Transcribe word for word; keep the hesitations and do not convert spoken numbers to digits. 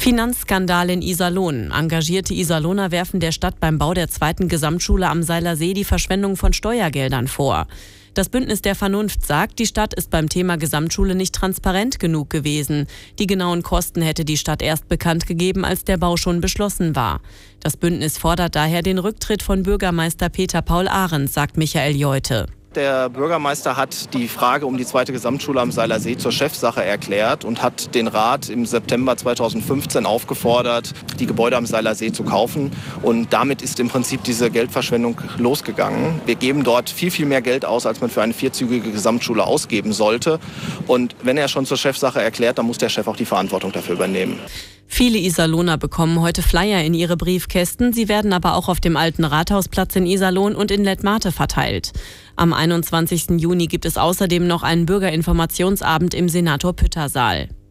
Finanzskandal in Iserlohn. Engagierte Iserlohner werfen der Stadt beim Bau der zweiten Gesamtschule am Seiler See die Verschwendung von Steuergeldern vor. Das Bündnis der Vernunft sagt, die Stadt ist beim Thema Gesamtschule nicht transparent genug gewesen. Die genauen Kosten hätte die Stadt erst bekannt gegeben, als der Bau schon beschlossen war. Das Bündnis fordert daher den Rücktritt von Bürgermeister Peter Paul Ahrens, sagt Michael Jeute. Der Bürgermeister hat die Frage um die zweite Gesamtschule am Seiler See zur Chefsache erklärt und hat den Rat im September zweitausendfünfzehn aufgefordert, die Gebäude am Seiler See zu kaufen. Und damit ist im Prinzip diese Geldverschwendung losgegangen. Wir geben dort viel, viel mehr Geld aus, als man für eine vierzügige Gesamtschule ausgeben sollte. Und wenn er schon zur Chefsache erklärt, dann muss der Chef auch die Verantwortung dafür übernehmen. Viele Iserlohner bekommen heute Flyer in ihre Briefkästen. Sie werden aber auch auf dem alten Rathausplatz in Iserlohn und in Lettmate verteilt. Am einundzwanzigsten Juni gibt es außerdem noch einen Bürgerinformationsabend im Senator-Pütter-Saal.